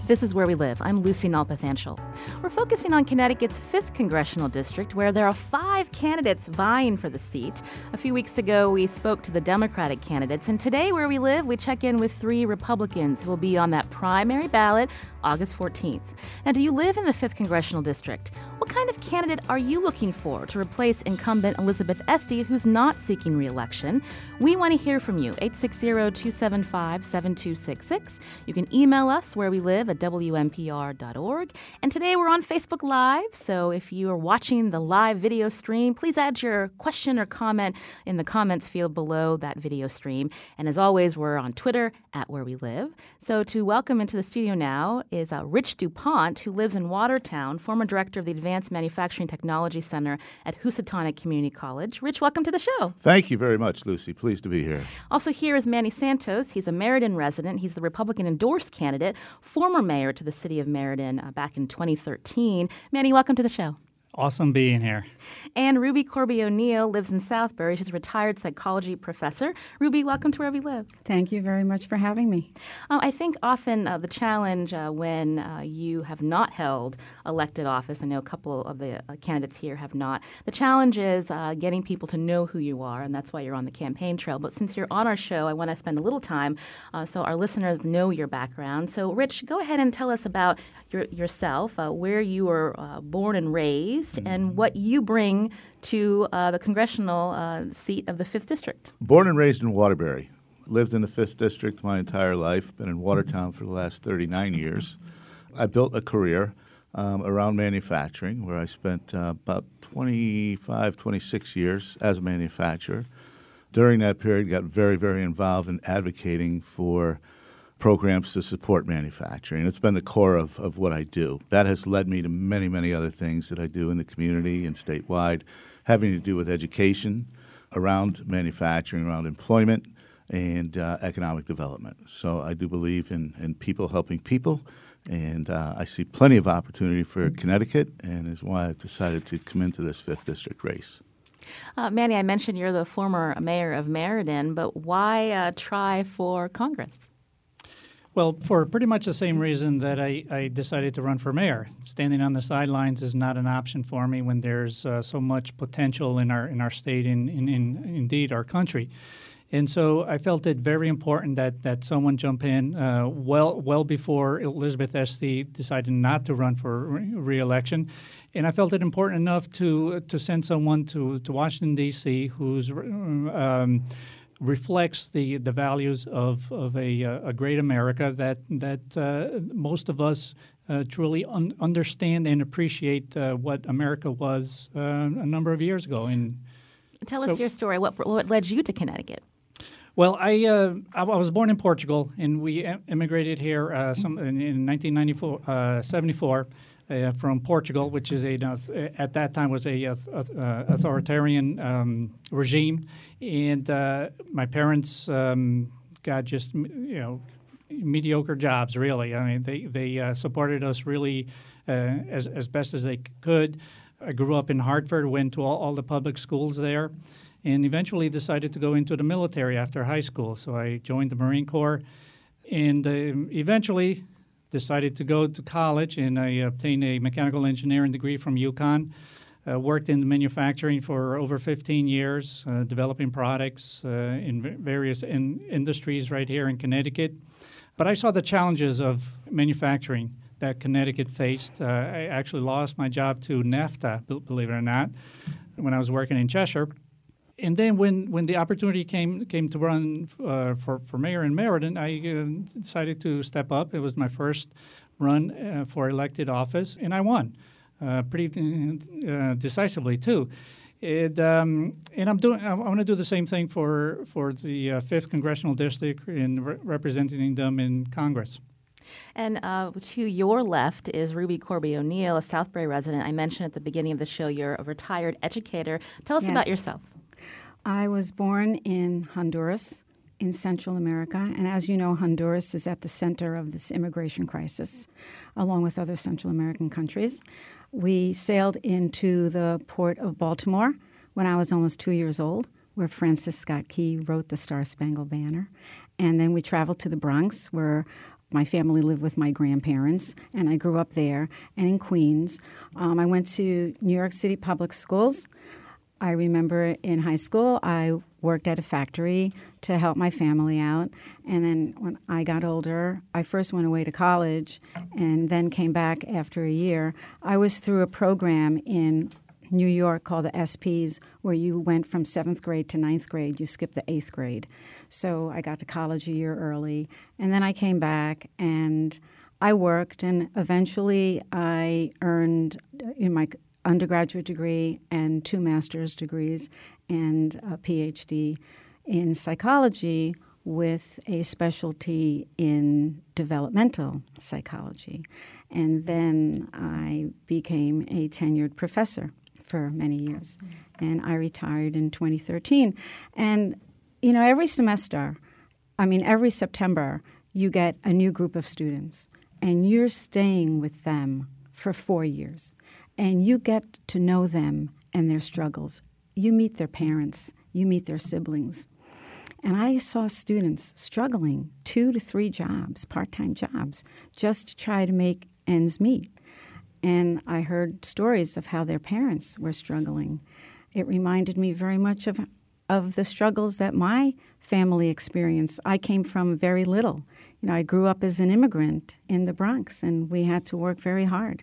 This is Where We Live. I'm Lucy Nalpathanchel. We're focusing on Connecticut's 5th Congressional District, where there are 5 candidates vying for the seat. A few weeks ago, we spoke to the Democratic candidates, and today, Where We Live, we check in with 3 Republicans who will be on that primary ballot August 14th. Now, do you live in the 5th Congressional District? What kind of candidate are you looking for to replace incumbent Elizabeth Esty, who's not seeking re-election? We want to hear from you, 860-275-7266. You can email us, where we live, at WNPR.org. And today we're on Facebook Live, so if you are watching the live video stream, please add your question or comment in the comments field below that video stream. And as always, we're on Twitter, at Where We Live. So to welcome into the studio now is Rich DuPont, who lives in Watertown, former director of the Advanced Manufacturing Technology Center at Housatonic Community College. Rich, welcome to the show. Thank you very much, Lucy. Pleased to be here. Also here is Manny Santos. He's a Meriden resident. He's the Republican-endorsed candidate, former mayor to the city of Meriden back in 2013. Manny, welcome to the show. Awesome being here. And Ruby Corby O'Neill lives in Southbury. She's a retired psychology professor. Ruby, welcome to Where We Live. Thank you very much for having me. I think often the challenge when you have not held elected office, I know a couple of the candidates here have not, the challenge is getting people to know who you are, and that's why you're on the campaign trail. But since you're on our show, I want to spend a little time so our listeners know your background. So, Rich, go ahead and tell us about yourself, where you were born and raised, and what you bring to the congressional seat of the 5th District. Born and raised in Waterbury. Lived in the 5th District my entire life. Been in Watertown for the last 39 years. I built a career around manufacturing, where I spent about 25, 26 years as a manufacturer. During that period, got very, very involved in advocating for programs to support manufacturing. It's been the core of what I do. That has led me to many, many other things that I do in the community and statewide, having to do with education, around manufacturing, around employment, and economic development. So I do believe in people helping people, and I see plenty of opportunity for Connecticut, and is why I've decided to come into this 5th District race. Manny, I mentioned you're the former mayor of Meriden, but why try for Congress? Well, for pretty much the same reason that I decided to run for mayor. Standing on the sidelines is not an option for me when there's so much potential in our state and indeed our country. And so I felt it very important that someone jump in well before Elizabeth Esty decided not to run for re-election. And I felt it important enough to send someone to Washington, D.C. who's reflects the values of a great America that most of us truly understand and appreciate what America was a number of years ago. And tell us your story. What led you to Connecticut? Well, I was born in Portugal, and we immigrated here in 1974 from Portugal, which is at that time was a authoritarian regime, and my parents got just mediocre jobs. Really, I mean they supported us really as best as they could. I grew up in Hartford, went to all the public schools there, and eventually decided to go into the military after high school. So I joined the Marine Corps, and eventually decided to go to college, and I obtained a mechanical engineering degree from UConn. Worked in manufacturing for over 15 years, developing products in various industries right here in Connecticut. But I saw the challenges of manufacturing that Connecticut faced. I actually lost my job to NAFTA, believe it or not, when I was working in Cheshire. And then when the opportunity came to run for mayor in Meriden, I decided to step up. It was my first run for elected office, and I won pretty decisively too. And I want to do the same thing for the 5th Congressional District in representing them in Congress. And to your left is Ruby Corby O'Neill, a Southbury resident. I mentioned at the beginning of the show you're a retired educator. Tell us about yourself. I was born in Honduras in Central America, and as you know, Honduras is at the center of this immigration crisis, along with other Central American countries. We sailed into the port of Baltimore when I was almost 2 years old, where Francis Scott Key wrote the Star-Spangled Banner. And then we traveled to the Bronx, where my family lived with my grandparents, and I grew up there and in Queens. I went to New York City public schools. I remember in high school, I worked at a factory to help my family out. And then when I got older, I first went away to college and then came back after a year. I was through a program in New York called the SPs, where you went from 7th grade to 9th grade. You skipped the 8th grade. So I got to college a year early. And then I came back and I worked, and eventually I earned my undergraduate degree and 2 master's degrees and a PhD in psychology with a specialty in developmental psychology. And then I became a tenured professor for many years. And I retired in 2013. And, every semester, every September, you get a new group of students, and you're staying with them for 4 years. And you get to know them and their struggles. You meet their parents. You meet their siblings. And I saw students struggling 2 to 3 jobs, part-time jobs, just to try to make ends meet. And I heard stories of how their parents were struggling. It reminded me very much of the struggles that my family experienced. I came from very little. I grew up as an immigrant in the Bronx, and we had to work very hard.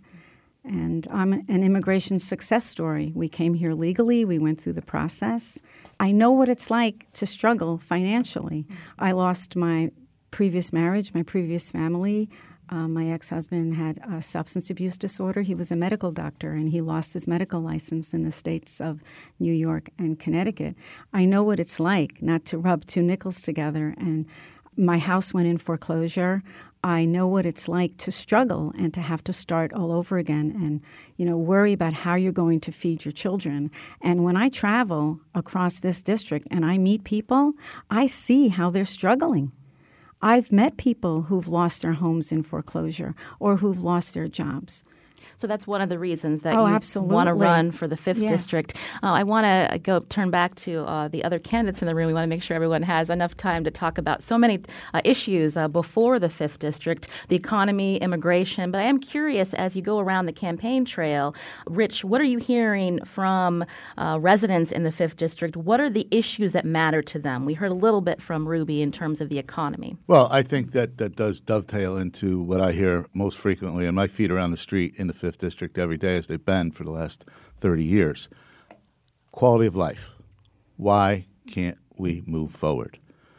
And I'm an immigration success story. We came here legally. We went through the process. I know what it's like to struggle financially. I lost my previous marriage, my previous family. My ex-husband had a substance abuse disorder. He was a medical doctor, and he lost his medical license in the states of New York and Connecticut. I know what it's like not to rub 2 nickels together, and my house went in foreclosure. I know what it's like to struggle and to have to start all over again and, worry about how you're going to feed your children. And when I travel across this district and I meet people, I see how they're struggling. I've met people who've lost their homes in foreclosure or who've lost their jobs. So that's one of the reasons that you want to run for the 5th District. I want to turn back to the other candidates in the room. We want to make sure everyone has enough time to talk about so many issues before the 5th District, the economy, immigration. But I am curious, as you go around the campaign trail, Rich, what are you hearing from residents in the 5th District? What are the issues that matter to them? We heard a little bit from Ruby in terms of the economy. Well, I think that does dovetail into what I hear most frequently, and my feet around the street in the 5th District every day, as they've been for the last 30 years. Quality of life. Why can't we move forward?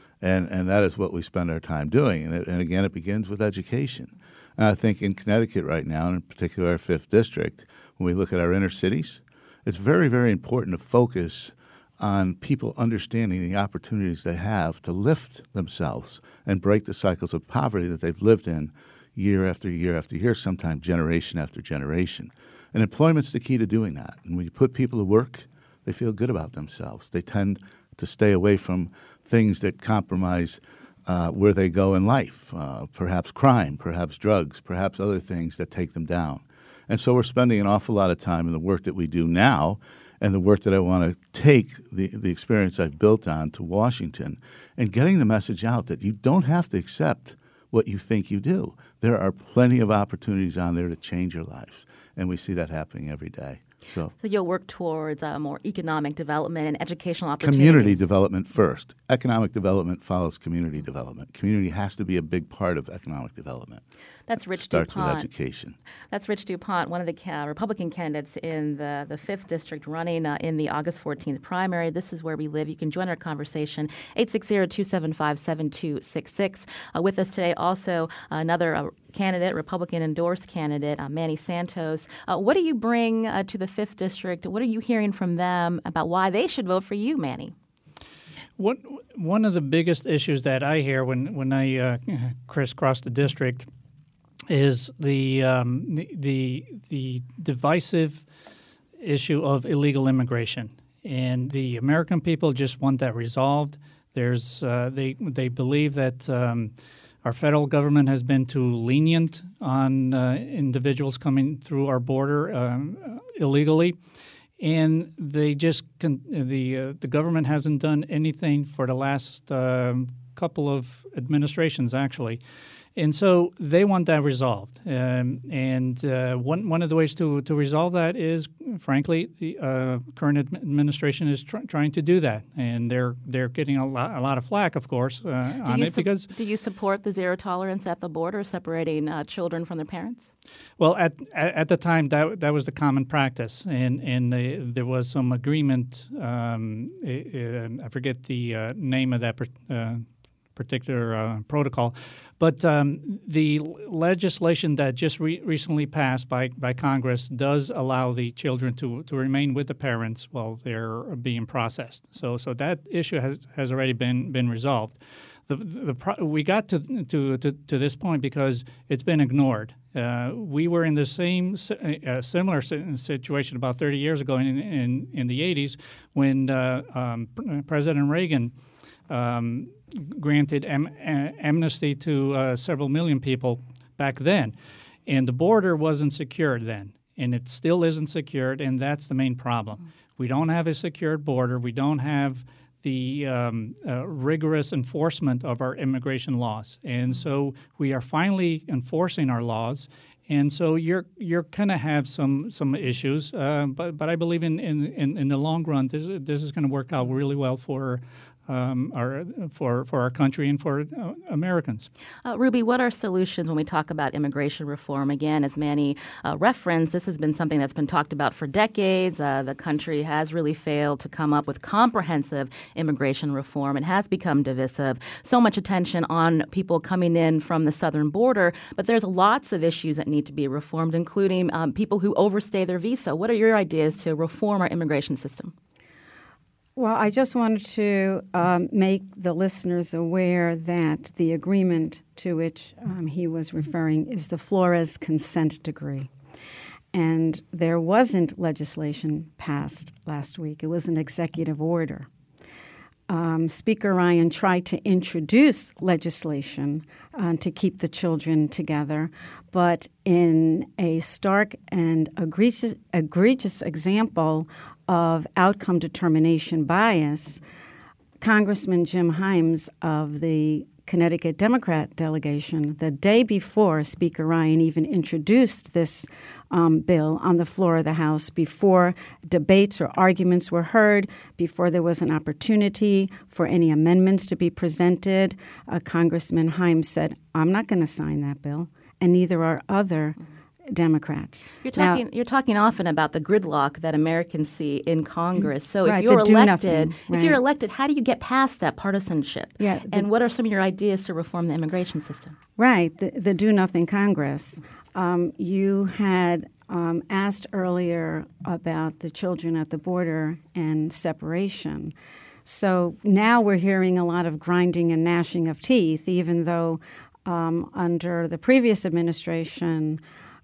And that is what we spend our time doing. And again, it begins with education. And I think in Connecticut right now, and in particular our 5th District, when we look at our inner cities, it's very, very important to focus on people understanding the opportunities they have to lift themselves and break the cycles of poverty that they've lived in year after year after year, sometimes generation after generation. And employment's the key to doing that. And when you put people to work, they feel good about themselves. They tend to stay away from things that compromise where they go in life, perhaps crime, perhaps drugs, perhaps other things that take them down. And so we're spending an awful lot of time in the work that we do now and the work that I want to take the experience I've built on to Washington and getting the message out that you don't have to accept what you think you do. There are plenty of opportunities on there to change your lives, and we see that happening every day. So you'll work towards more economic development and educational opportunities. Community development first. Economic development follows community development. Community has to be a big part of economic development. That's Rich Starts DuPont. with education. That's Rich DuPont, one of the Republican candidates in the 5th District running in the August 14th primary. This is where we live. You can join our conversation, 860-275-7266. With us today also another candidate, Republican-endorsed candidate, Manny Santos. What do you bring to the 5th District? What are you hearing from them about why they should vote for you, Manny? One of the biggest issues that I hear when I crisscross the district is the divisive issue of illegal immigration, and the American people just want that resolved. There's they believe that our federal government has been too lenient on individuals coming through our border illegally. And they just the government hasn't done anything for the last couple of administrations, actually. And so they want that resolved. One of the ways to resolve that is, frankly, the current administration is trying to do that. And they're getting a lot of flack, of course, on it because... Do you support the zero tolerance at the border, separating children from their parents? Well, at the time, that was the common practice, and there was some agreement. I forget the name of that particular protocol, but the legislation that just recently passed by Congress does allow the children to remain with the parents while they're being processed. So that issue has already been resolved. We got to this point because it's been ignored. We were in the same similar situation about 30 years ago in the 80s when President Reagan granted amnesty to several million people back then. And the border wasn't secured then, and it still isn't secured, and that's the main problem. We don't have a secured border. We don't have the rigorous enforcement of our immigration laws. And so we are finally enforcing our laws. And so you're going to have some issues, but I believe in the long run, this is going to work out really well for our country and for Americans. Ruby, what are solutions when we talk about immigration reform? Again, as Manny referenced, this has been something that's been talked about for decades. The country has really failed to come up with comprehensive immigration reform. It has become divisive. So much attention on people coming in from the southern border, but there's lots of issues that need to be reformed, including people who overstay their visa. What are your ideas to reform our immigration system? Well, I just wanted to make the listeners aware that the agreement to which he was referring is the Flores consent decree. And there wasn't legislation passed last week. It was an executive order. Speaker Ryan tried to introduce legislation to keep the children together, but in a stark and egregious example of outcome determination bias, Congressman Jim Himes of the Connecticut Democrat delegation, the day before Speaker Ryan even introduced this bill on the floor of the House, before debates or arguments were heard, before there was an opportunity for any amendments to be presented, Congressman Himes said, "I'm not going to sign that bill," and neither are other Democrats. You're talking often about the gridlock that Americans see in Congress. So right, if you're elected, if you're elected, how do you get past that partisanship? Yeah, and what are some of your ideas to reform the immigration system? Right, the do nothing Congress. You had asked earlier about the children at the border and separation. So now we're hearing a lot of grinding and gnashing of teeth, even though under the previous administration,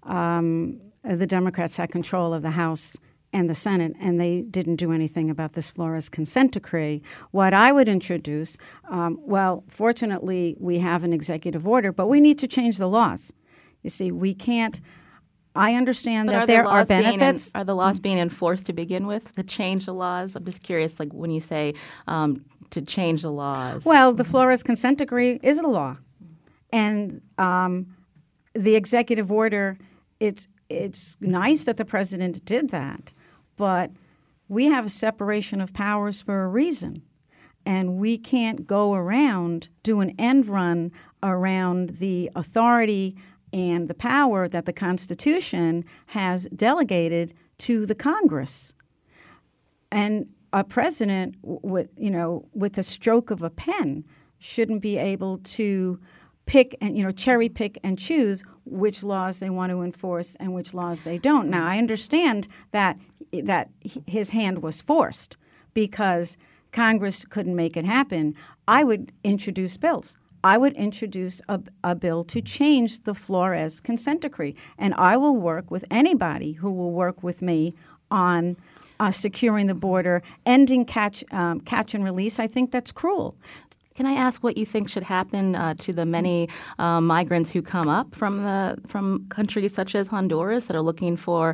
the Democrats had control of the House and the Senate, and they didn't do anything about this Flores consent decree. What I would introduce, fortunately, we have an executive order, but we need to change the laws. You see, we can't. I understand that there are benefits. Are the laws being enforced to begin with, to change the laws? I'm just curious, like when you say to change the laws. Well, the Flores consent decree is a law. And the executive order, it's nice that the president did that, but we have a separation of powers for a reason. And we can't go around, do an end run around the authority and the power that the Constitution has delegated to the Congress. And a president, with the stroke of a pen, shouldn't be able to pick and cherry pick and choose which laws they want to enforce and which laws they don't. Now, I understand that his hand was forced because Congress couldn't make it happen. I would introduce bills. I would introduce a bill to change the Flores consent decree, and I will work with anybody who will work with me on securing the border, ending catch and release. I think that's cruel. Can I ask what you think should happen to the many migrants who come up from countries such as Honduras that are looking for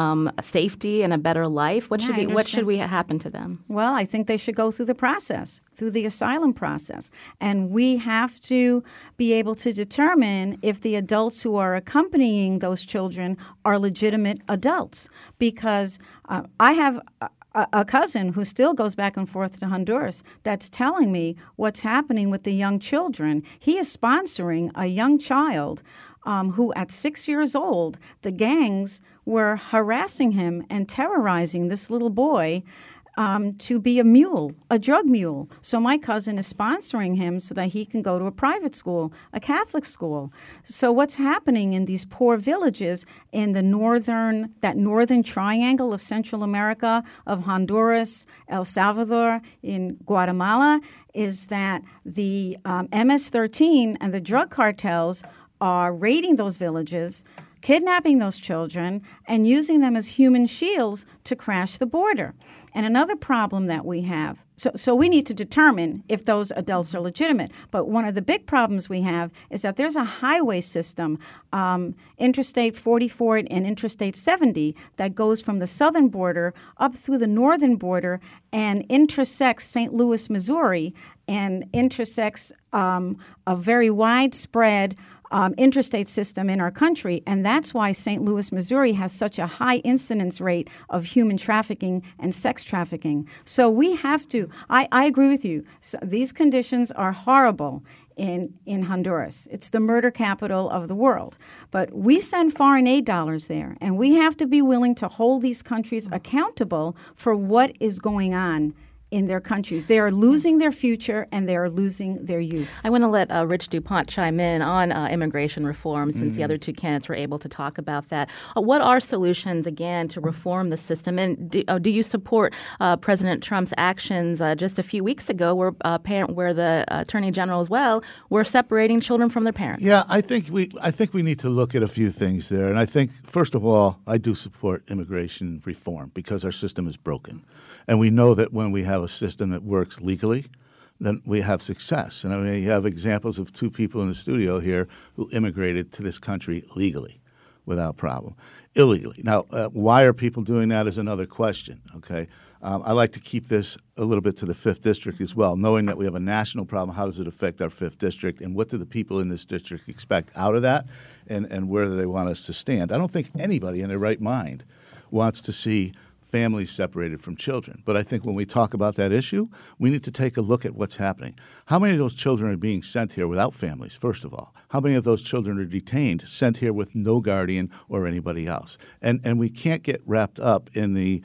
safety and a better life? What should we happen to them? Well, I think they should go through the process, through the asylum process. And we have to be able to determine if the adults who are accompanying those children are legitimate adults. Because I have a cousin who still goes back and forth to Honduras that's telling me what's happening with the young children. He is sponsoring a young child who at 6 years old, the gangs were harassing him and terrorizing this little boy to be a mule, a drug mule. So my cousin is sponsoring him so that he can go to a private school, a Catholic school. So what's happening in these poor villages in the northern triangle of Central America, of Honduras, El Salvador, in Guatemala, is that the MS-13 and the drug cartels are raiding those villages, kidnapping those children, and using them as human shields to crash the border. And another problem that we have, so we need to determine if those adults are legitimate. But one of the big problems we have is that there's a highway system, Interstate 44 and Interstate 70, that goes from the southern border up through the northern border and intersects St. Louis, Missouri, and intersects a very widespread interstate system in our country, and that's why St. Louis, Missouri has such a high incidence rate of human trafficking and sex trafficking. So we have to, I agree with you, so these conditions are horrible in Honduras. It's the murder capital of the world. But we send foreign aid dollars there, and we have to be willing to hold these countries accountable for what is going on in their countries. They are losing their future and they are losing their youth. I want to let Rich DuPont chime in on immigration reform since the other two candidates were able to talk about that. What are solutions, again, to reform the system? And do you support President Trump's actions just a few weeks ago where the Attorney General as well were separating children from their parents? Yeah, I think we need to look at a few things there. And I think, first of all, I do support immigration reform because our system is broken. And we know that when we have a system that works legally, then we have success. And I mean, you have examples of two people in the studio here who immigrated to this country legally, without problem, illegally. Now, why are people doing that is another question, okay? I like to keep this a little bit to the 5th District as well, knowing that we have a national problem. How does it affect our 5th District, and what do the people in this district expect out of that, and where do they want us to stand? I don't think anybody in their right mind wants to see families separated from children. But I think when we talk about that issue, we need to take a look at what's happening. How many of those children are being sent here without families, first of all? How many of those children are detained, sent here with no guardian or anybody else? And we can't get wrapped up in the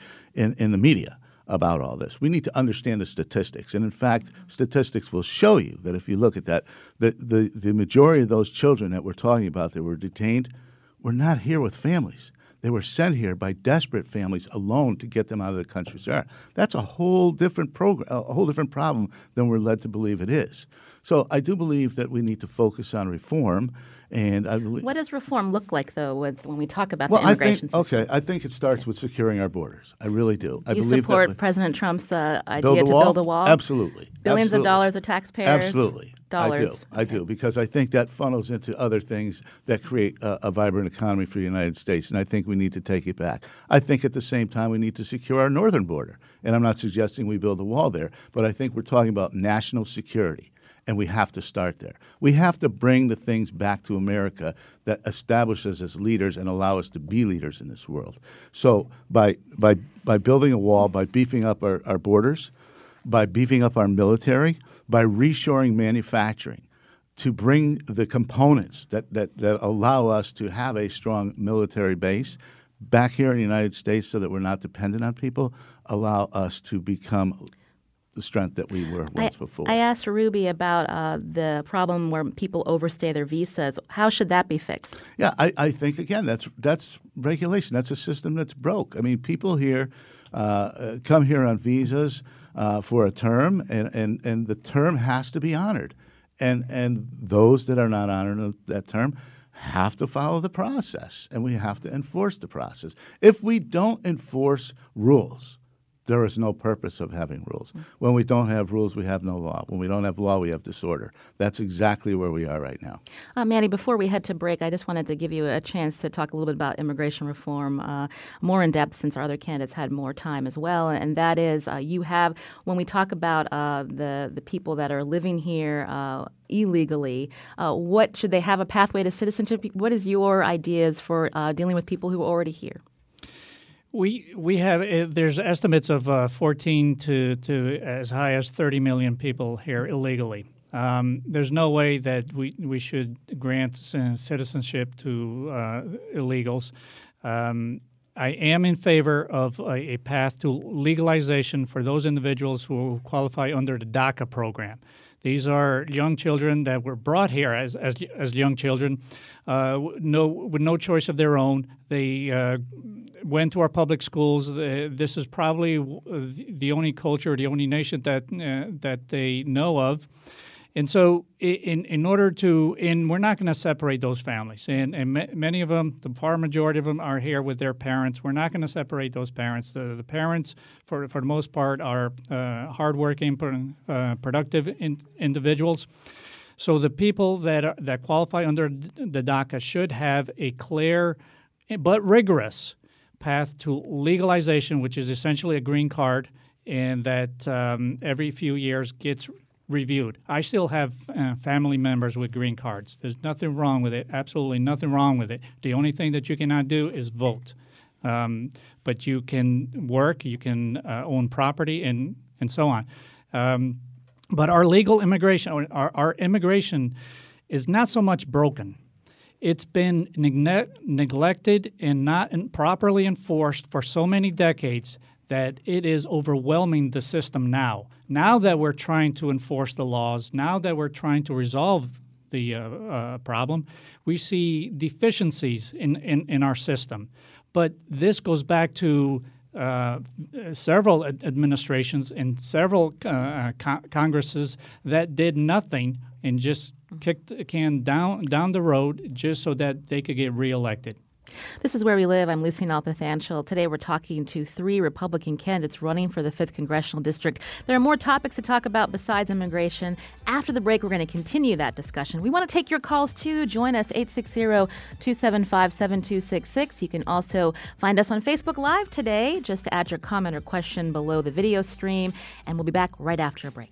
media about all this. We need to understand the statistics. And in fact, statistics will show you that if you look at that, the majority of those children that we're talking about that were detained were not here with families. They were sent here by desperate families alone to get them out of the countries they are. That's a whole different problem than we're led to believe it is. So I do believe that we need to focus on reform. And I believe, what does reform look like, though, when we talk about the immigration system? Okay, I think it starts with securing our borders. I really do. Do you support President Trump's idea to build a wall? Absolutely. Billions of dollars of taxpayers? Absolutely. Dollars. I do, because I think that funnels into other things that create a vibrant economy for the United States, and I think we need to take it back. I think at the same time we need to secure our northern border, and I'm not suggesting we build a wall there, but I think we're talking about national security. And we have to start there. We have to bring the things back to America that establish us as leaders and allow us to be leaders in this world. So by building a wall, by beefing up our borders, by beefing up our military, by reshoring manufacturing, to bring the components that allow us to have a strong military base back here in the United States so that we're not dependent on people, allow us to become the strength that we were once before. I asked Ruby about the problem where people overstay their visas. How should that be fixed? Yeah, I think, again, that's regulation. That's a system that's broke. I mean, people here come here on visas for a term, and the term has to be honored. And those that are not honoring that term have to follow the process, and we have to enforce the process. If we don't enforce rules, there is no purpose of having rules. When we don't have rules, we have no law. When we don't have law, we have disorder. That's exactly where we are right now. Manny, before we head to break, I just wanted to give you a chance to talk a little bit about immigration reform more in depth, since our other candidates had more time as well. And that is, you have, when we talk about the people that are living here illegally, what should they have a pathway to citizenship? What is your ideas for dealing with people who are already here? We have there's estimates of 14 to as high as 30 million people here illegally. There's no way that we should grant citizenship to illegals. I am in favor of a path to legalization for those individuals who qualify under the DACA program. These are young children that were brought here as young children, with no choice of their own. They went to our public schools. This is probably the only culture, the only nation that they know of. And so in order to – and we're not going to separate those families. And many of them, the far majority of them, are here with their parents. We're not going to separate those parents. The parents, for the most part, are hardworking, productive individuals. So the people that qualify under the DACA should have a clear but rigorous path to legalization, which is essentially a green card, and that every few years gets reviewed. I still have family members with green cards. There's nothing wrong with it, absolutely nothing wrong with it. The only thing that you cannot do is vote. But you can work, you can own property, and so on. But our legal immigration, our immigration is not so much broken. It's been neglected and not properly enforced for so many decades that it is overwhelming the system now. Now that we're trying to enforce the laws, now that we're trying to resolve the problem, we see deficiencies in our system. But this goes back to several administrations and several Congresses that did nothing and just kicked the can down the road just so that they could get reelected. This is Where We Live. I'm Lucy Nalpathanchil. Today we're talking to 3 Republican candidates running for the 5th Congressional District. There are more topics to talk about besides immigration. After the break, we're going to continue that discussion. We want to take your calls, too. Join us, 860-275-7266. You can also find us on Facebook Live today. Just add your comment or question below the video stream. And we'll be back right after a break.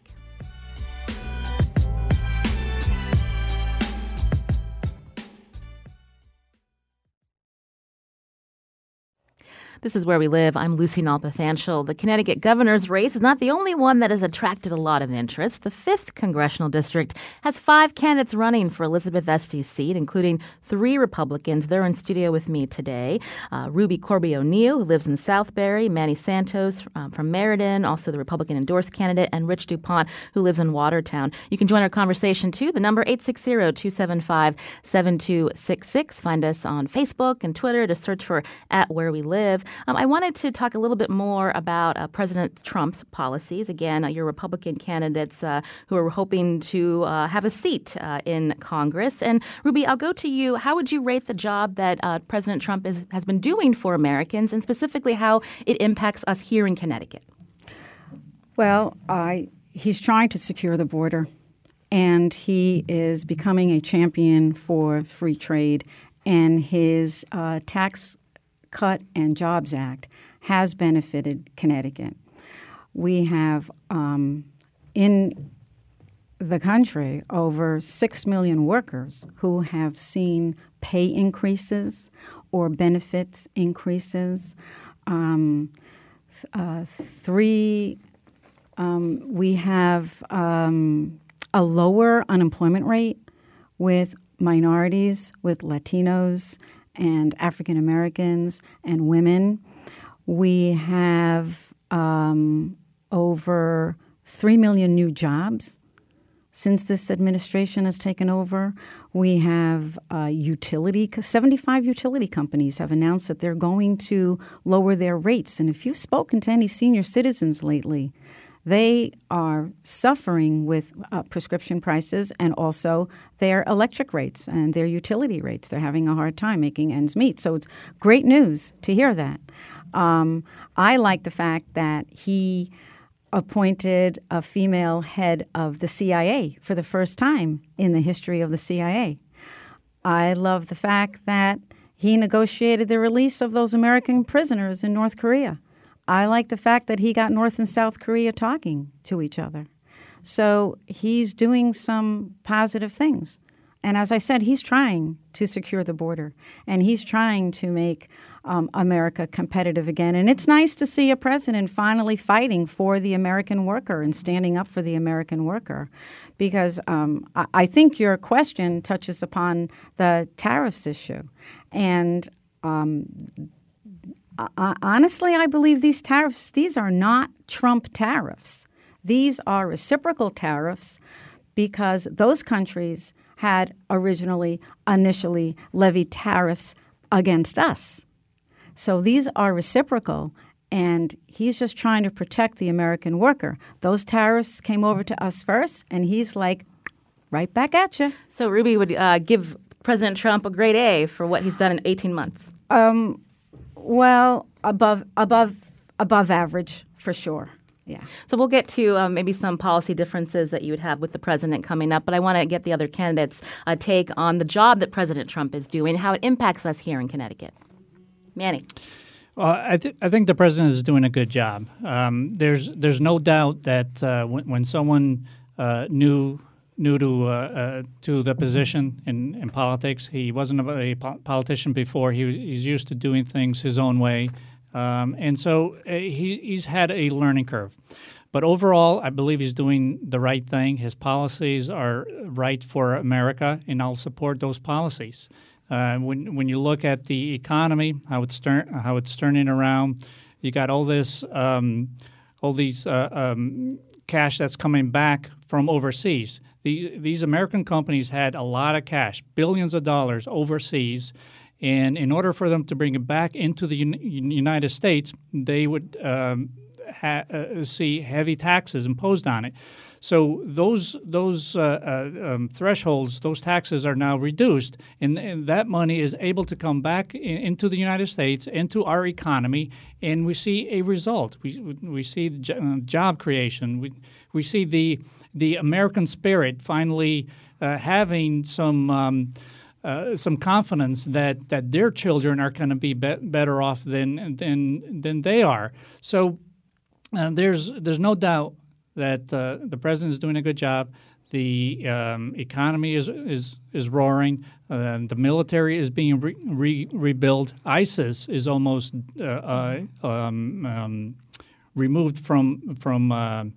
This is Where We Live. I'm Lucy Nalpathanchil. The Connecticut governor's race is not the only one that has attracted a lot of interest. The 5th Congressional District has 5 candidates running for Elizabeth Estes' seat, including 3 Republicans. They're in studio with me today. Ruby Corby O'Neill, who lives in Southbury, Manny Santos from Meriden, also the Republican-endorsed candidate, and Rich DuPont, who lives in Watertown. You can join our conversation, too. The number 860-275-7266. Find us on Facebook and Twitter to search for @WhereWeLive. I wanted to talk a little bit more about President Trump's policies. Again, your Republican candidates who are hoping to have a seat in Congress. And Ruby, I'll go to you. How would you rate the job that President Trump has been doing for Americans, and specifically how it impacts us here in Connecticut? Well, he's trying to secure the border, and he is becoming a champion for free trade, and his tax Cut and Jobs Act has benefited Connecticut. We have in the country over 6 million workers who have seen pay increases or benefits increases. We have a lower unemployment rate with minorities, with Latinos, and African Americans and women. We have over 3 million new jobs since this administration has taken over. We have 75 utility companies have announced that they're going to lower their rates. And if you've spoken to any senior citizens lately, They are suffering with prescription prices and also their electric rates and their utility rates. They're having a hard time making ends meet. So it's great news to hear that. I like the fact that he appointed a female head of the CIA for the first time in the history of the CIA. I love the fact that he negotiated the release of those American prisoners in North Korea. I like the fact that he got North and South Korea talking to each other. So he's doing some positive things. And as I said, he's trying to secure the border, and he's trying to make America competitive again. And it's nice to see a president finally fighting for the American worker and standing up for the American worker, because I think your question touches upon the tariffs issue. And honestly, I believe these tariffs, these are not Trump tariffs. These are reciprocal tariffs because those countries had initially levied tariffs against us. So these are reciprocal, and he's just trying to protect the American worker. Those tariffs came over to us first, and he's like, right back at you. So Ruby would give President Trump a grade A for what he's done in 18 months. Well, above average for sure. Yeah. So we'll get to maybe some policy differences that you would have with the president coming up, but I want to get the other candidates' take on the job that President Trump is doing, how it impacts us here in Connecticut. Manny. Well, I think the president is doing a good job. There's no doubt that when someone new to the position in politics, he wasn't a politician before. He's used to doing things his own way. And so he's had a learning curve. But overall, I believe he's doing the right thing. His policies are right for America, and I'll support those policies. When you look at the economy, how it's turning around, you got all these cash that's coming back from overseas. These American companies had a lot of cash, billions of dollars overseas. And in order for them to bring it back into the United States, they would see heavy taxes imposed on it. So those thresholds, those taxes are now reduced, and that money is able to come back into the United States, into our economy, and we see a result. We see job creation. We see the American spirit finally having some confidence that their children are going to be better off than they are. So there's no doubt that the president is doing a good job. The economy is roaring. The military is being rebuilt. ISIS is almost removed from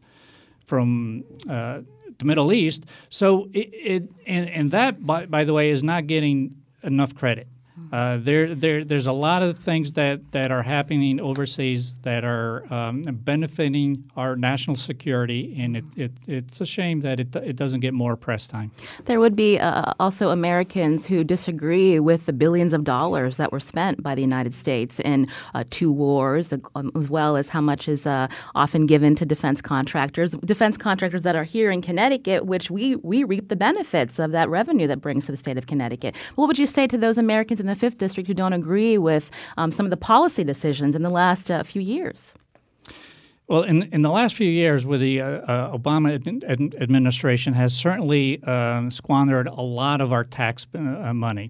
the Middle East. So and that, by the way, is not getting enough credit. There's a lot of things that are happening overseas that are benefiting our national security, and it's a shame that it doesn't get more press time. There would be also Americans who disagree with the billions of dollars that were spent by the United States in two wars, as well as how much is often given to defense contractors that are here in Connecticut, which we reap the benefits of that revenue that brings to the state of Connecticut. What would you say to those Americans in the 5th District who don't agree with some of the policy decisions in the last few years? Well, in the last few years, with the Obama administration has certainly squandered a lot of our tax money.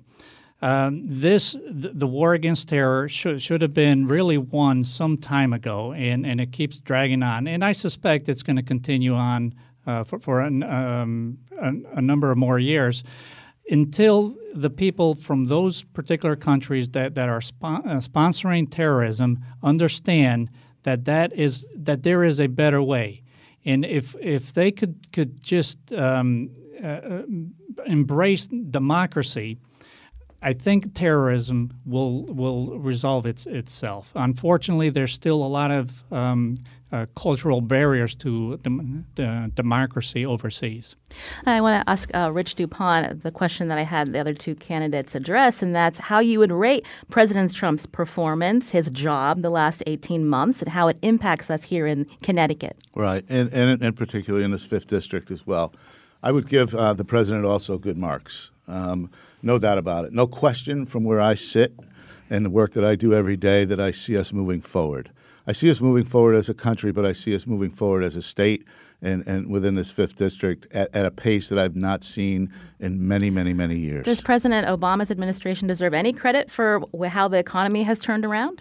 The war against terror should have been really won some time ago, and it keeps dragging on. And I suspect it's going to continue on for a number of more years, until the people from those particular countries that are sponsoring terrorism understand that there is a better way. And if they could just embrace democracy, I think terrorism will resolve itself. Unfortunately, there's still a lot of cultural barriers to democracy overseas. I want to ask Rich DuPont the question that I had the other two candidates address, and that's how you would rate President Trump's performance, his job the last 18 months, and how it impacts us here in Connecticut. Right, and particularly in this 5th District as well. I would give the president also good marks. No doubt about it. No question from where I sit and the work that I do every day that I see us moving forward. I see us moving forward as a country, but I see us moving forward as a state and within this 5th District at a pace that I've not seen in many, many, many years. Does President Obama's administration deserve any credit for how the economy has turned around?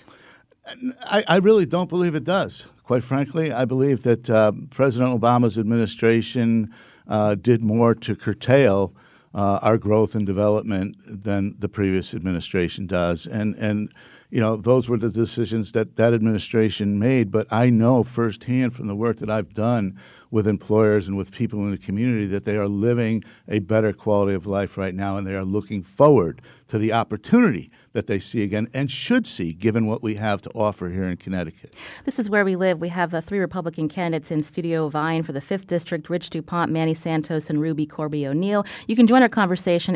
I really don't believe it does. Quite frankly, I believe that President Obama's administration did more to curtail our growth and development than the previous administration does. And you know, those were the decisions that administration made. But I know firsthand from the work that I've done with employers and with people in the community that they are living a better quality of life right now, and they are looking forward to the opportunity that they see again and should see given what we have to offer here in Connecticut. This is where we live. We have 3 Republican candidates in studio vying for the 5th District: Rich DuPont, Manny Santos, and Ruby Corby O'Neill. You can join our conversation,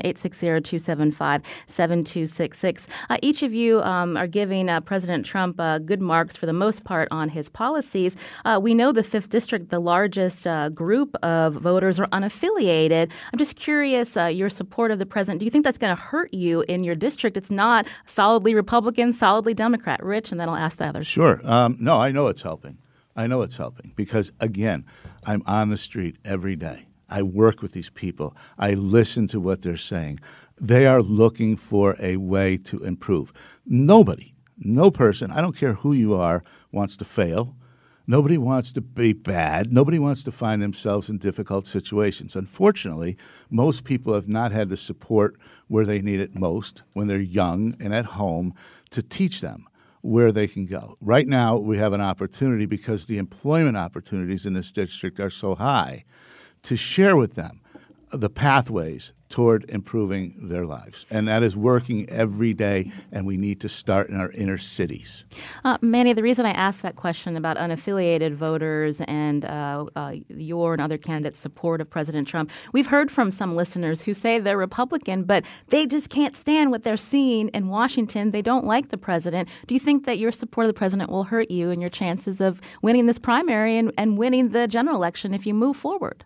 860-275-7266. Each of you are giving President Trump good marks for the most part on his policies. We know the 5th District, the largest group of voters, are unaffiliated. I'm just curious, your support of the president, do you think that's going to hurt you in your district? It's not solidly Republican, solidly Democrat. Rich, and then I'll ask the others. Sure. No, I know it's helping. I know it's helping because, again, I'm on the street every day. I work with these people. I listen to what they're saying. They are looking for a way to improve. Nobody, no person, I don't care who you are, wants to fail. Nobody wants to be bad. Nobody wants to find themselves in difficult situations. Unfortunately, most people have not had the support where they need it most when they're young and at home to teach them where they can go. Right now, we have an opportunity because the employment opportunities in this district are so high to share with them the pathways toward improving their lives. And that is working every day, and we need to start in our inner cities. Manny, the reason I asked that question about unaffiliated voters and your and other candidates' support of President Trump, we've heard from some listeners who say they're Republican, but they just can't stand what they're seeing in Washington. They don't like the president. Do you think that your support of the president will hurt you in your chances of winning this primary and winning the general election if you move forward?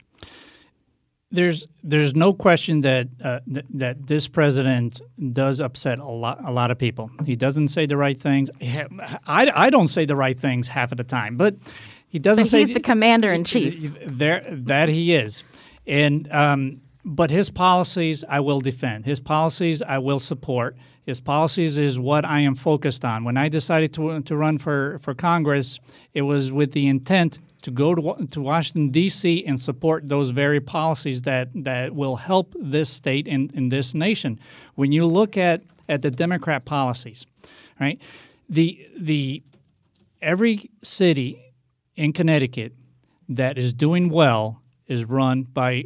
There's no question that that this president does upset a lot of people. He doesn't say the right things. I don't say the right things half of the time, but he doesn't say. He's the commander in chief. That he is, and but his policies I will defend. His policies I will support. His policies is what I am focused on. When I decided to run for Congress, it was with the intent to go to Washington, D.C. and support those very policies that will help this state and this nation. When you look at the Democrat policies, right, the every city in Connecticut that is doing well is run by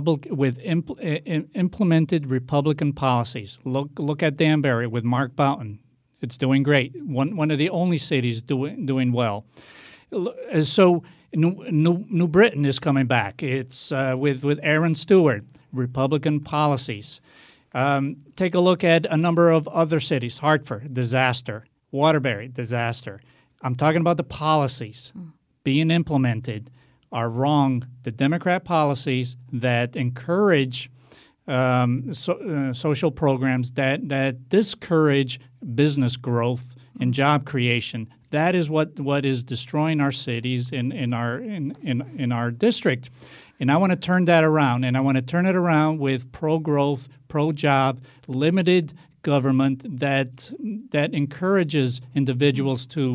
implemented Republican policies. Look at Danbury with Mark Boughton. It's doing great. One of the only cities doing well. So New Britain is coming back. It's with Aaron Stewart, Republican policies. Take a look at a number of other cities. Hartford, disaster. Waterbury, disaster. I'm talking about the policies being implemented are wrong. The Democrat policies that encourage social programs that discourage business growth and job creation. That is what is destroying our cities in our district, and I want to turn that around. And I want to turn it around with pro-growth, pro-job, limited government that encourages individuals to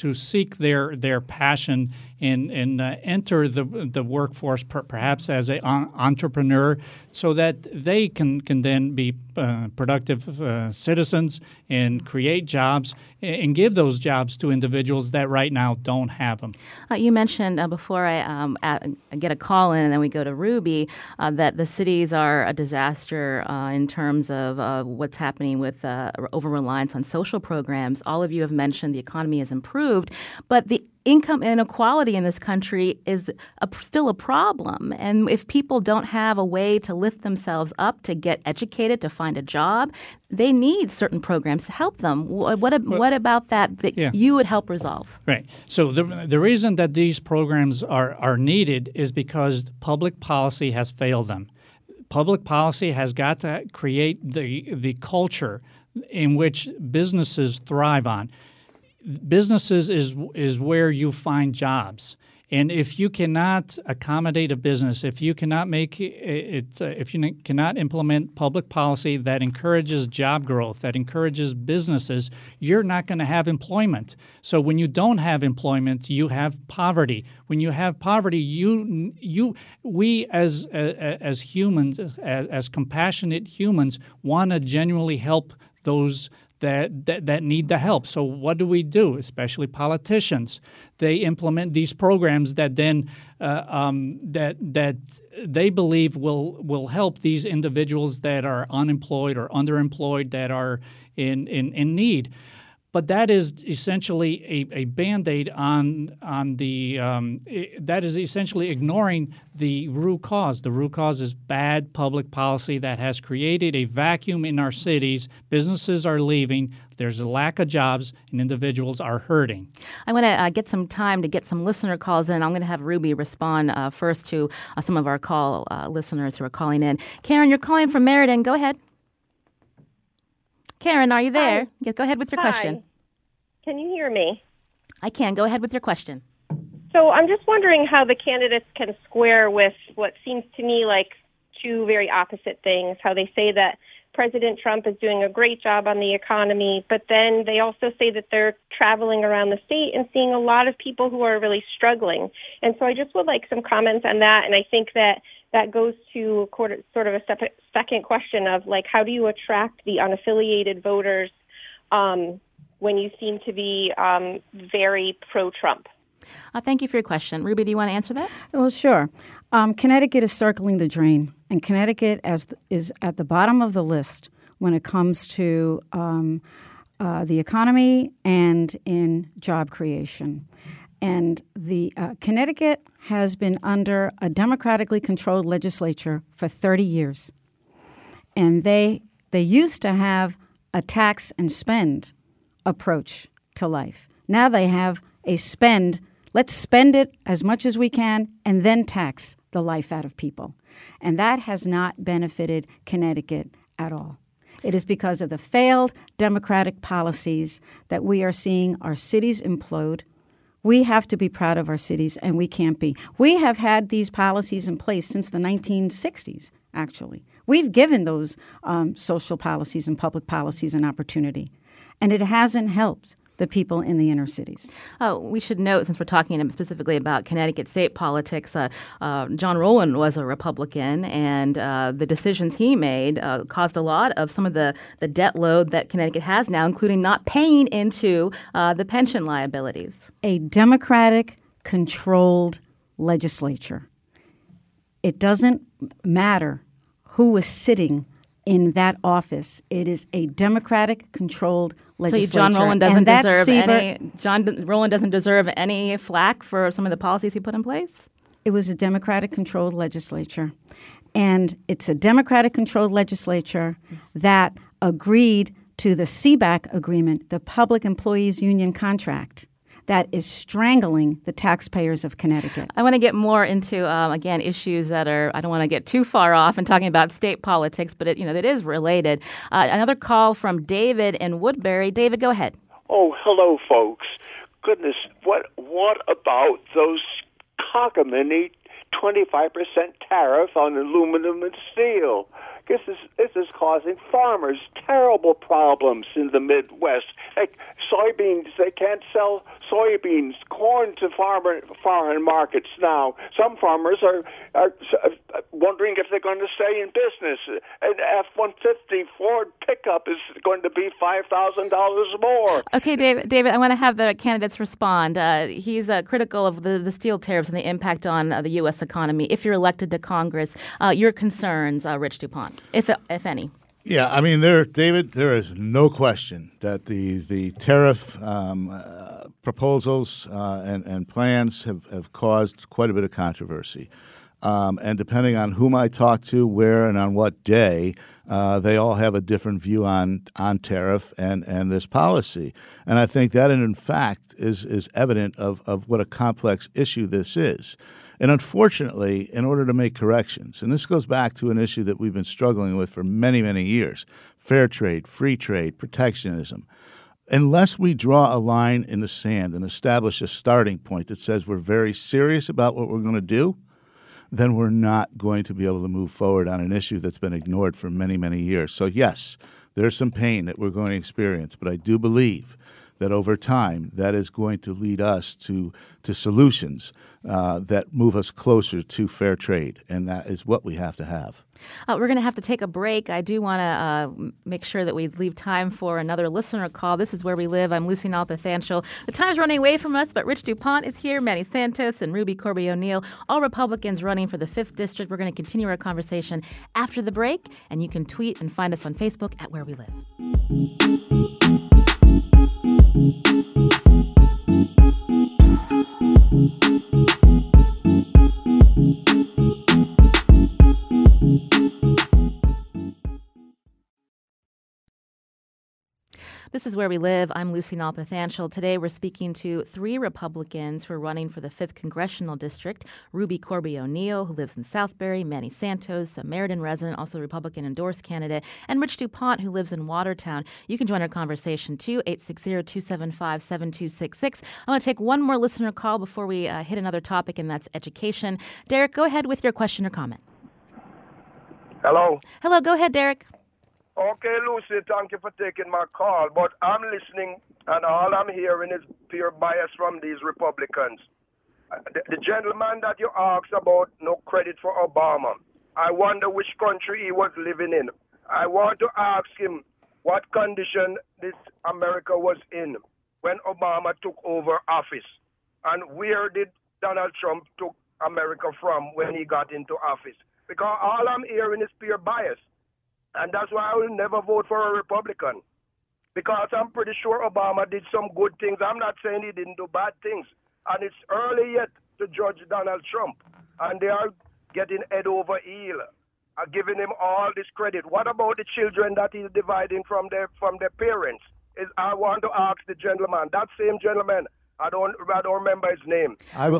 to seek their passion and enter the workforce perhaps as an entrepreneur, so that they can then be productive citizens and create jobs and give those jobs to individuals that right now don't have them. You mentioned before I get a call in and then we go to Ruby that the cities are a disaster in terms of what's happening with over-reliance on social programs. All of you have mentioned the economy has improved, but the income inequality in this country is still a problem. And if people don't have a way to lift themselves up, to get educated, to find a job, they need certain programs to help them. What about that you would help resolve? Right. So the reason that these programs are needed is because public policy has failed them. Public policy has got to create the culture in which businesses thrive on. Businesses is where you find jobs, and if you cannot accommodate a business, if you cannot make it, if you cannot implement public policy that encourages job growth, that encourages businesses, you're not going to have employment. So when you don't have employment, you have poverty. When you have poverty, we as humans, as compassionate humans, want to genuinely help those that need the help. So what do? Especially politicians. They implement these programs that then that they believe will help these individuals that are unemployed or underemployed, that are in need. But that is essentially a Band-Aid on the that is essentially ignoring the root cause. The root cause is bad public policy that has created a vacuum in our cities. Businesses are leaving. There's a lack of jobs, and individuals are hurting. I want to get some time to get some listener calls in. I'm going to have Ruby respond first to some of our listeners who are calling in. Karen, you're calling from Meriden. Go ahead. Karen, are you there? Hi. Yeah, go ahead with your question. Can you hear me? I can. Go ahead with your question. So I'm just wondering how the candidates can square with what seems to me like two very opposite things, how they say that President Trump is doing a great job on the economy, but then they also say that they're traveling around the state and seeing a lot of people who are really struggling. And so I just would like some comments on that, and I think that goes to sort of a second question of, like, how do you attract the unaffiliated voters when you seem to be very pro-Trump? Thank you for your question. Ruby, do you want to answer that? Well, sure. Connecticut is circling the drain, and Connecticut is at the bottom of the list when it comes to the economy and in job creation. And the Connecticut has been under a democratically controlled legislature for 30 years. And they used to have a tax and spend approach to life. Now they have a spend. Let's spend it as much as we can and then tax the life out of people. And that has not benefited Connecticut at all. It is because of the failed democratic policies that we are seeing our cities implode. We have to be proud of our cities, and we can't be. We have had these policies in place since the 1960s, actually. We've given those social policies and public policies an opportunity, and it hasn't helped the people in the inner cities. We should note, since we're talking specifically about Connecticut state politics, John Rowland was a Republican, and the decisions he made caused a lot of some of the debt load that Connecticut has now, including not paying into the pension liabilities. A Democratic-controlled legislature. It doesn't matter who was sitting in that office. It is a Democratic-controlled legislature. So John Rowland doesn't deserve any flack for some of the policies he put in place? It was a Democratic-controlled legislature. And it's a Democratic-controlled legislature that agreed to the CBAC agreement, the Public Employees Union contract, that is strangling the taxpayers of Connecticut. I want to get more into, again, issues that are, I don't want to get too far off in talking about state politics, but it is related. Another call from David in Woodbury. David, go ahead. Oh, hello, folks. Goodness, what about those cockamamie 25% tariff on aluminum and steel? This is causing farmers terrible problems in the Midwest. Like soybeans, they can't sell soybeans, corn to foreign markets now. Some farmers are wondering if they're going to stay in business. An F-150 Ford pickup is going to be $5,000 more. Okay, David, I want to have the candidates respond. He's critical of the steel tariffs and the impact on the U.S. economy. If you're elected to Congress, your concerns, Rich DuPont, if any. Yeah, I mean, David, there is no question that the tariff proposals and plans have caused quite a bit of controversy. And depending on whom I talk to, where, and on what day, they all have a different view on tariff and this policy. And I think that, in fact, is evident of what a complex issue this is. And unfortunately, in order to make corrections, and this goes back to an issue that we've been struggling with for many, many years, fair trade, free trade, protectionism, unless we draw a line in the sand and establish a starting point that says we're very serious about what we're going to do, then we're not going to be able to move forward on an issue that's been ignored for many, many years. So yes, there's some pain that we're going to experience, but I do believe that over time that is going to lead us to solutions that move us closer to fair trade, and that is what we have to have. We're going to have to take a break. I do want to make sure that we leave time for another listener call. This is Where We Live. I'm Lucy Nalpathanchel. The time's running away from us, but Rich DuPont is here, Manny Santos, and Ruby Corby O'Neill, all Republicans running for the 5th District. We're going to continue our conversation after the break, and you can tweet and find us on Facebook at Where We Live. This is Where We Live. I'm Lucy Nalpathanchel. Today we're speaking to 3 Republicans who are running for the 5th Congressional District. Ruby Corby O'Neill, who lives in Southbury, Manny Santos, a Meriden resident, also a Republican-endorsed candidate, and Rich DuPont, who lives in Watertown. You can join our conversation, too, 860-275-7266. I want to take one more listener call before we hit another topic, and that's education. Derek, go ahead with your question or comment. Hello. Hello, go ahead, Derek. Okay, Lucy, thank you for taking my call, but I'm listening, and all I'm hearing is pure bias from these Republicans. The gentleman that you asked about no credit for Obama, I wonder which country he was living in. I want to ask him what condition this America was in when Obama took over office, and where did Donald Trump took America from when he got into office. Because all I'm hearing is pure bias. And that's why I will never vote for a Republican. Because I'm pretty sure Obama did some good things. I'm not saying he didn't do bad things. And it's early yet to judge Donald Trump. And they are getting head over heel, giving him all this credit. What about the children that he's dividing from their parents? I want to ask the gentleman, that same gentleman, I don't remember his name.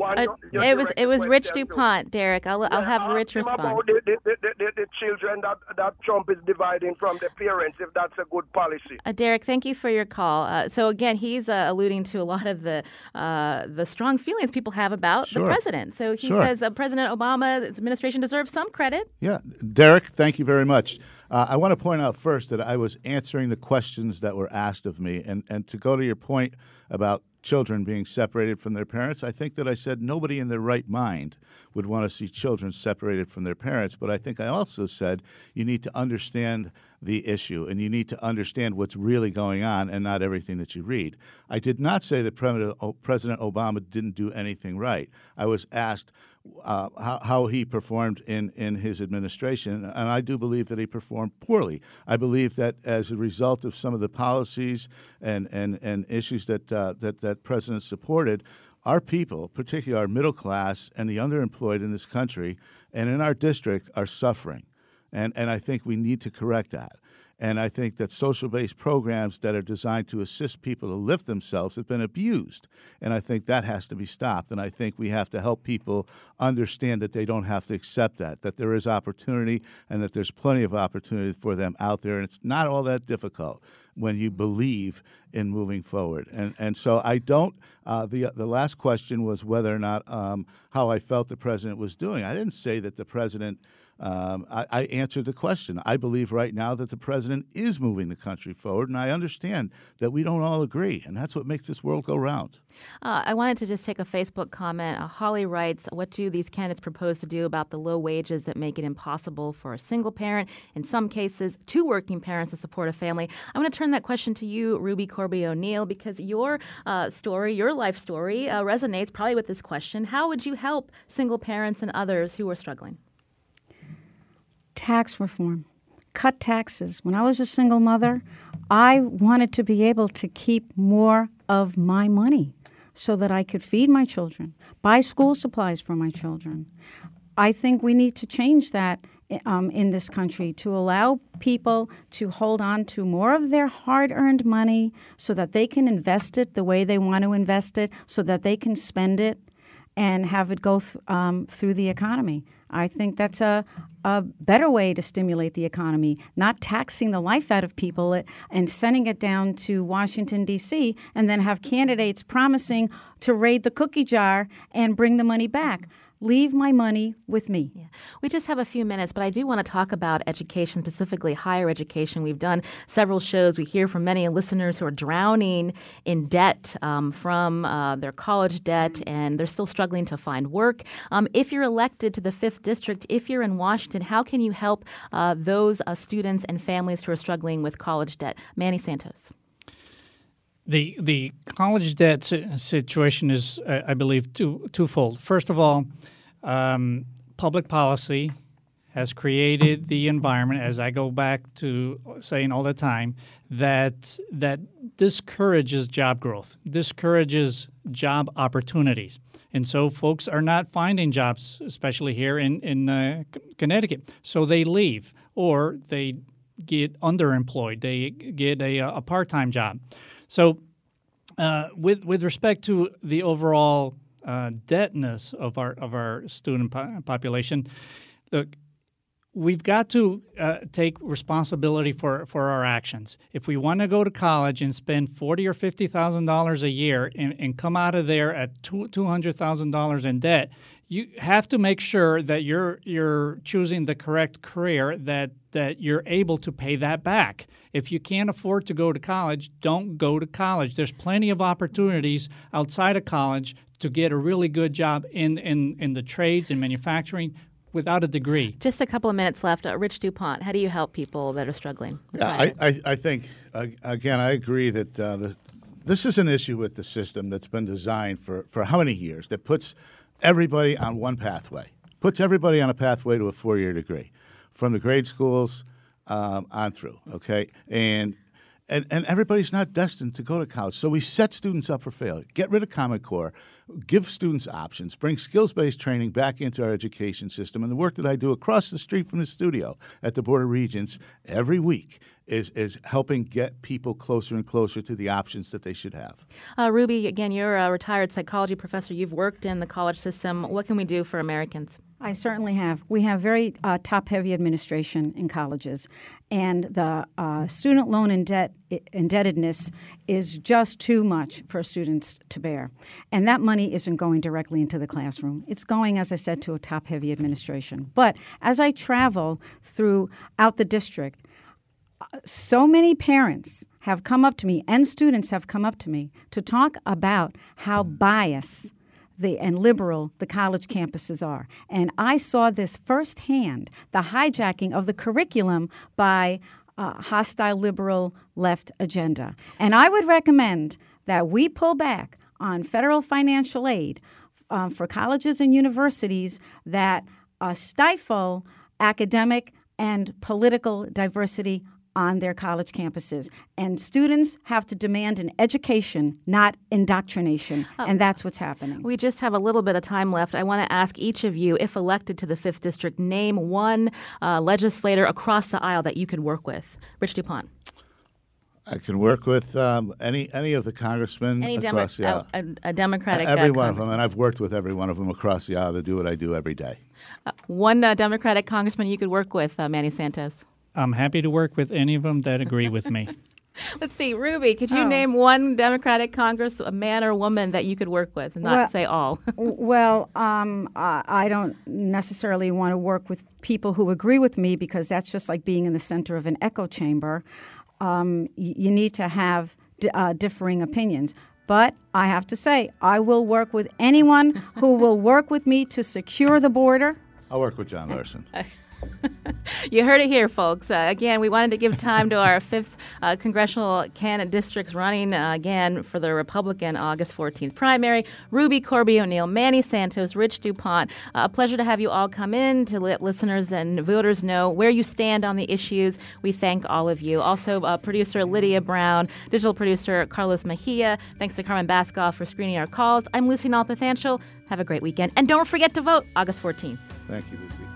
It was Rich DuPont, Derek. I'll have Rich respond. About the children that Trump is dividing from their parents, if that's a good policy. Derek, thank you for your call. So again, he's alluding to a lot of the strong feelings people have about the president. So he says President Obama's administration deserves some credit. Yeah, Derek, thank you very much. I want to point out first that I was answering the questions that were asked of me, and to go to your point about children being separated from their parents, I think that I said nobody in their right mind would want to see children separated from their parents. But I think I also said you need to understand the issue and you need to understand what's really going on and not everything that you read. I did not say that President Obama didn't do anything right. I was asked how he performed in his administration, and I do believe that he performed poorly. I believe that as a result of some of the policies and issues that President supported, our people, particularly our middle class and the underemployed in this country and in our district, are suffering. And I think we need to correct that. And I think that social-based programs that are designed to assist people to lift themselves have been abused. And I think that has to be stopped. And I think we have to help people understand that they don't have to accept that there is opportunity and that there's plenty of opportunity for them out there. And it's not all that difficult when you believe in moving forward. And so I don't the last question was whether or not how I felt the president was doing. I didn't say that the president I answered the question. I believe right now that the president is moving the country forward, and I understand that we don't all agree, and that's what makes this world go round. I wanted to just take a Facebook comment. Holly writes, what do these candidates propose to do about the low wages that make it impossible for a single parent, in some cases, two working parents to support a family? I'm going to turn that question to you, Ruby Corby O'Neill, because your story, your life story, resonates probably with this question. How would you help single parents and others who are struggling? Tax reform. Cut taxes. When I was a single mother, I wanted to be able to keep more of my money so that I could feed my children, buy school supplies for my children. I think we need to change that in this country to allow people to hold on to more of their hard-earned money so that they can invest it the way they want to invest it, so that they can spend it and have it go through the economy. I think that's a better way to stimulate the economy, not taxing the life out of people and sending it down to Washington, D.C., and then have candidates promising to raid the cookie jar and bring the money back. Leave my money with me. Yeah. We just have a few minutes, but I do want to talk about education, specifically higher education. We've done several shows. We hear from many listeners who are drowning in debt from their college debt, and they're still struggling to find work. If you're elected to the 5th District, if you're in Washington, how can you help those students and families who are struggling with college debt? Manny Santos. The college debt situation is, I believe, twofold. First of all, public policy has created the environment, as I go back to saying all the time, that discourages job growth, discourages job opportunities. And so folks are not finding jobs, especially here in Connecticut. So they leave, or they get underemployed. They get a part-time job. So with respect to the overall debtness of our student population, look, we've got to take responsibility for our actions. If we want to go to college and spend $40,000 or $50,000 a year and come out of there at $200,000 in debt, you have to make sure that you're choosing the correct career that you're able to pay that back. If you can't afford to go to college, don't go to college. There's plenty of opportunities outside of college to get a really good job in the trades and manufacturing without a degree. Just a couple of minutes left. Rich DuPont, how do you help people that are struggling? Yeah, I think, again, I agree that this is an issue with the system that's been designed for how many years that puts everybody on one pathway, puts everybody on a pathway to a 4-year degree from the grade schools on through, okay? And everybody's not destined to go to college. So we set students up for failure. Get rid of Common Core, give students options, bring skills-based training back into our education system. And the work that I do across the street from the studio at the Board of Regents every week is helping get people closer and closer to the options that they should have. Ruby, again, you're a retired psychology professor. You've worked in the college system. What can we do for Americans? I certainly have. We have very top-heavy administration in colleges, and the student loan indebtedness is just too much for students to bear. And that money isn't going directly into the classroom. It's going, as I said, to a top-heavy administration. But as I travel throughout the district, so many parents have come up to me, and students have come up to me, to talk about how biased and liberal the college campuses are. And I saw this firsthand, the hijacking of the curriculum by hostile liberal left agenda. And I would recommend that we pull back on federal financial aid for colleges and universities that stifle academic and political diversity on their college campuses. And students have to demand an education, not indoctrination. And that's what's happening. We just have a little bit of time left. I want to ask each of you, if elected to the 5th District, name one legislator across the aisle that you could work with. Rich DuPont. I can work with any of the congressmen across the aisle. A Democratic every one of them, and I've worked with every one of them across the aisle to do what I do every day. One Democratic congressman you could work with, Manny Santos. I'm happy to work with any of them that agree with me. Let's see, Ruby, could you name one Democratic Congress, a man or woman, that you could work with and not say all? I don't necessarily want to work with people who agree with me because that's just like being in the center of an echo chamber. You need to have differing opinions. But I have to say, I will work with anyone who will work with me to secure the border. I'll work with John Larson. You heard it here, folks. Again, we wanted to give time to our 5th congressional candidate districts running again for the Republican August 14th primary. Ruby Corby O'Neill, Manny Santos, Rich DuPont. A pleasure to have you all come in to let listeners and voters know where you stand on the issues. We thank all of you. Also, producer Lydia Brown, digital producer Carlos Mejia. Thanks to Carmen Baskoff for screening our calls. I'm Lucy Nalpathanchel. Have a great weekend. And don't forget to vote August 14th. Thank you, Lucy.